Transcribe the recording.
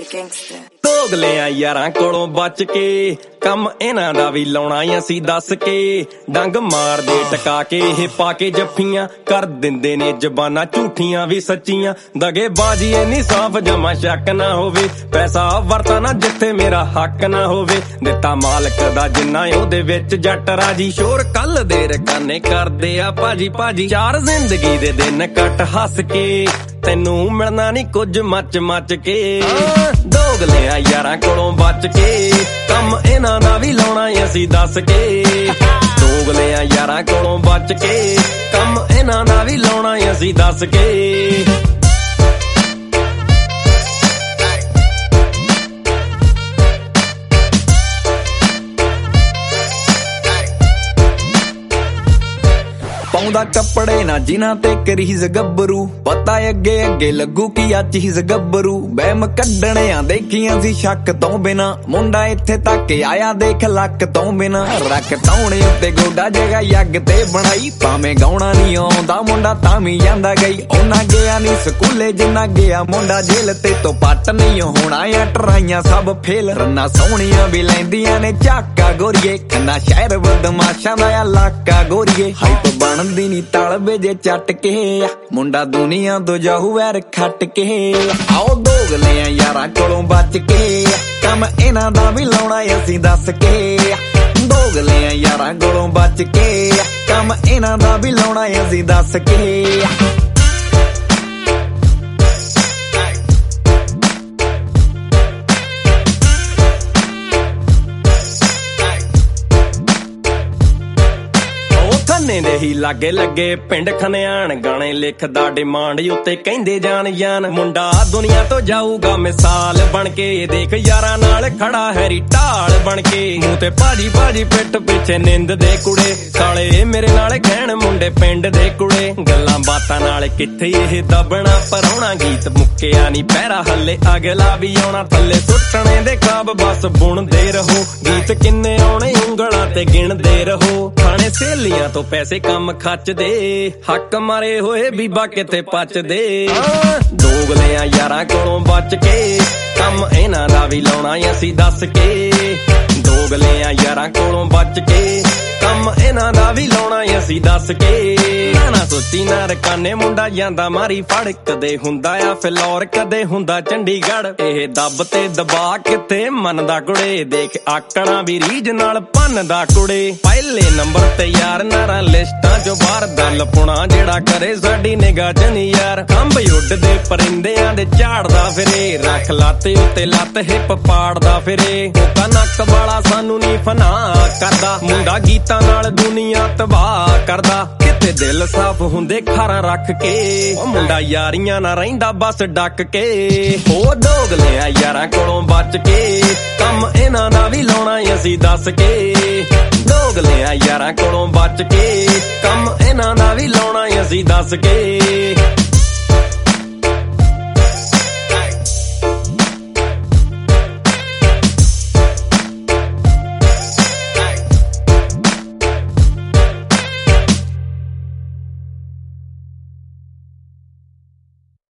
gangster ਦੋਗਲਿਆਂ ਯਾਰਾਂ ਕੋਲੋਂ ਬਚ ਕੇ ਕੰਮ ਇਹਨਾਂ ਦਾ ਵੀ ਲਾਉਣਾ ਅਸੀਂ ਦੱਸ ਕੇ ਡੰਗ ਮਾਰਦੇ ਟਕਾ ਕੇ ਇਹ ਪਾ ਕੇ ਜੱਫੀਆਂ ਕਰ ਦਿੰਦੇ ਨੇ ਜ਼ਬਾਨਾਂ ਝੂਠੀਆਂ ਵੀ ਸੱਚੀਆਂ ਦਗੇ ਬਾਜੀ ਇੰਨੀ ਸਾਫ਼ ਜਮਾ ਸ਼ੱਕ ਨਾ ਹੋਵੇ ਪੈਸਾ ਵਰਤਾ ਨਾ ਜਿੱਥੇ ਮੇਰਾ ਹੱਕ ਨਾ ਹੋਵੇ ਦਿੱਤਾ ਮਾਲਕ ਦਾ ਜਿੰਨਾ ਉਹਦੇ ਵਿੱਚ ਜੱਟ ਰਾਜੀ ਸ਼ੋਰ ਕੱਲ ਦੇ ਰਕਾਨੇ ਕਰਦੇ ਆ ਭਾਜੀ ਭਾਜੀ ਚਾਰ ਜ਼ਿੰਦਗੀ ਦੇ ਦਿਨ ਕੱਟ ਹੱਸ ਕੇ ਤੈਨੂੰ ਮਿਲਣਾ ਨੀ ਕੁਝ ਮੱਚ ਮੱਚ ਕੇ ਦੋਗਲਿਆਂ ਯਾਰਾਂ ਕੋਲੋਂ ਬਚ ਕੇ ਕੰਮ ਇਹਨਾਂ ਦਾ ਵੀ ਲਾਉਣਾ ਅਸੀਂ ਦੱਸ ਕੇ ਦੋਗਲਿਆਂ ਯਾਰਾਂ ਕੋਲੋਂ ਬਚ ਕੇ ਕੰਮ ਇਹਨਾਂ ਦਾ ਵੀ ਲਾਉਣਾ ਅਸੀਂ ਦੱਸ ਕੇ ਪਾਉਂਦਾ ਕੱਪੜੇ ਨਾ ਜਿਨ੍ਹਾਂ ਤੇ ਕਰੀਜ਼ ਗੱਭਰੂ ਪਤਾ ਅੱਗੇ ਅੱਗੇ ਲੱਗੂ ਕੀ ਆ ਚੀਜ਼ ਗੱਭਰੂ ਬਹਿਮ ਕੱਢਣਿਆਂ ਦੇਖੀਆਂ ਸੀ ਸ਼ੱਕ ਤੋਂ ਬਿਨਾ ਮੁੰਡਾ ਇੱਥੇ ਤੱਕ ਆਇਆ ਦੇਖ ਲੱਕ ਤੋਂ ਬਿਨਾ ਰੱਖ ਤੌਣੇ ਉੱਤੇ ਗੋਡਾ ਜਗਾ ਯੱਗ ਤੇ ਬਣਾਈ ਭਾਵੇਂ ਗਾਉਣਾ ਨਹੀਂ ਆਉਂਦਾ ਮੁੰਡਾ ਤਾਂ ਵੀ ਜਾਂਦਾ ਗਈ ਉਹਨਾਂ ਗਿਆ ਨਹੀਂ ਸਕੂਲੇ ਜਿੰਨਾ ਗਿਆ ਮੁੰਡਾ ਜੇਲ੍ਹ ਤੇ ਤੋਂ ਪੱਟ ਨਹੀਂ ਹੋਣਾ ਆ ਟਰਾਈਆਂ ਸਭ ਫੇਲ ਰੰਨਾ ਸੋਹਣੀਆਂ ਵੀ ਲੈਂਦੀਆਂ ਨੇ ਝਾਕਾ ਗੋਰੀਏ ਖੰਨਾ ਸ਼ਹਿਰ ਬਦਮਾਸ਼ਾਂ ਦਾ ਇਲਾਕਾ ਗੋਰੀਏ ਹਾਈਪ ਬਣਦੀ ਨੀ ਤਲਬੇ ਜੇ ਚੱਟ ਕੇ ਮੁੰਡਾ ਦੁਨੀਆ ਤੋਂ ਜਾਹੂ ਵੈਰ ਖੱਟ ਕੇ ਆਓ ਦੋਗਲਿਆਂ ਯਾਰਾਂ ਕੋਲੋਂ ਬਚ ਕੇ ਕੰਮ ਇਹਨਾਂ ਦਾ ਵੀ ਲਾਉਣਾ ਅਸੀਂ ਦੱਸ ਕੇ ਦੋਗਲਿਆਂ ਯਾਰਾਂ ਕੋਲੋਂ ਬਚ ਕੇ ਕੰਮ ਇਹਨਾਂ ਦਾ ਵੀ ਲਾਉਣਾ ਅਸੀਂ ਦੱਸ ਕੇ ਖੰਨੇ ਦੇ ਹੀ ਲਾਗੇ ਲੱਗੇ ਪਿੰਡ ਖਨਿਆਣ ਗਾਣੇ ਲਿਖਦਾ ਡਿਮਾਂਡ ਉੱਤੇ ਕਹਿੰਦੇ ਜਾਨ ਜਾਨ ਮੁੰਡਾ ਦੁਨੀਆ ਤੋਂ ਜਾਊਗਾ ਮਿਸਾਲ ਬਣ ਕੇ ਦੇਖ ਯਾਰਾਂ ਨਾਲ ਖੜਾ ਹੈਰੀ ਢਾਲ ਬਣ ਕੇ ਮੂੰਹ ਤੇ ਭਾਜੀ ਭਾਜੀ ਪਿੱਠ ਪਿੱਛੇ ਨਿੰਦ ਦੇ ਕੁੜੇ ਸਾਲੇ ਮੇਰੇ ਨਾਲ ਕਹਿਣ ਮੁੰਡੇ ਪਿੰਡ ਦੇ ਕੁੜੇ ਗੱਲਾਂ ਬਾਤਾਂ ਨਾਲ ਕਿੱਥੇ ਇਹ ਦਬਣਾ ਪਰਾਉਣਾ ਗੀਤ ਮੁੱਕਿਆ ਨਹੀਂ ਪਹਿਰਾ ਹੱਲੇ ਅਗਲਾ ਵੀ ਆਉਣਾ ਥੱਲੇ ਸੁੱਟਣੇ ਦੇ ਖਾਬ ਬਸ ਬੁਣਦੇ ਰਹੋ ਗੀਤ ਕਿੰਨੇ ਆਉਣੇ ਉਂਗਲਾਂ ਤੇ ਗਿਣਦੇ ਰਹੋ ਖਾਣੇ ਸਹੇਲੀਆਂ ਤੋਂ ਪੈਸੇ ਕੰਮ ਖੱਚਦੇ ਹੱਕ ਮਾਰੇ ਹੋਏ ਬੀਬਾ ਕਿਤੇ ਪਚਦੇ ਦੋਗਲਿਆਂ ਯਾਰਾਂ ਕੋਲੋਂ ਬਚ ਕੇ ਕੰਮ ਇਹਨਾਂ ਦਾ ਵੀ ਲਾਉਣਾ ਅਸੀਂ ਦੱਸ ਕੇ ਦੋਗਲਿਆਂ ਯਾਰਾਂ ਕੋਲੋਂ ਬਚ ਕੇ ਕੰਮ ਇਹਨਾਂ ਦਾ ਵੀ ਲਾਉਣਾ ਅਸੀਂ ਦੱਸ ਕੇ ਨਾ ਸੋਚੀ ਨਾ ਰਕਾਨੇ ਮੁੰਡਾ ਜਾਂਦਾ ਮਾਰੀ ਫੜ ਕਦੇ ਹੁੰਦਾ ਆ ਫਿਲੌਰ ਕਦੇ ਹੁੰਦਾ ਚੰਡੀਗੜ੍ਹ ਇਹ ਦੱਬ ਤੇ ਦਬਾ ਕਿਤੇ ਮੰਨਦਾ ਕੁੜੇ ਦੇਖ ਆਕੜਾਂ ਵੀ ਰੀਝ ਨਾਲ ਭੰਨਦਾ ਕੁੜੇ ਪਹਿਲੇ ਨੰਬਰ ਤੇ ਯਾਰ ਨਾਰਾ ਲਿਸਟਾਂ ਚੋਂ ਬਾਹਰ ਦਾ ਲਪੁਣਾ ਜਿਹੜਾ ਕਰੇ ਸਾਡੀ ਨਿਗਾਹ ਚ ਨੀ ਯਾਰ ਖੰਭ ਉੱਡਦੇ ਪਰਿੰਦਿਆਂ ਦੇ ਝਾੜਦਾ ਫਿਰੇ ਰੱਖ ਲੱਤ ਉੱਤੇ ਲੱਤ ਹਿੱਪ ਪਾੜਦਾ ਫਿਰੇ ਉਹਦਾ ਨੱਕ ਵਾਲਾ ਸਾਨੂੰ ਨੀ ਫਨਾ ਕਰਦਾ ਮੁੰਡਾ ਗੀਤਾਂ ਨਾਲ ਦੁਨੀਆ ਤਬਾਹ ਕਰਦਾ ਕਿਤੇ ਦਿਲ ਸਾਫ਼ ਹੁੰਦੇ ਖਾਰਾਂ ਰੱਖ ਕੇ ਉਹ ਮੁੰਡਾ ਯਾਰੀਆਂ ਨਾ ਰਹਿੰਦਾ ਬਸ ਡੱਕ ਕੇ ਉਹ ਦੋਗਲਿਆਂ ਯਾਰਾਂ ਕੋਲੋਂ ਬਚ ਕੇ ਕੰਮ ਇਹਨਾਂ ਦਾ ਵੀ ਲਾਉਣਾ ਅਸੀਂ ਦੱਸ ਕੇ ਦੋਗਲਿਆਂ ਯਾਰਾਂ ਕੋਲੋਂ ਬਚ ਕੇ ਕੰਮ ਇਹਨਾਂ ਦਾ ਵੀ ਲਾਉਣਾ ਅਸੀਂ ਦੱਸ ਕੇ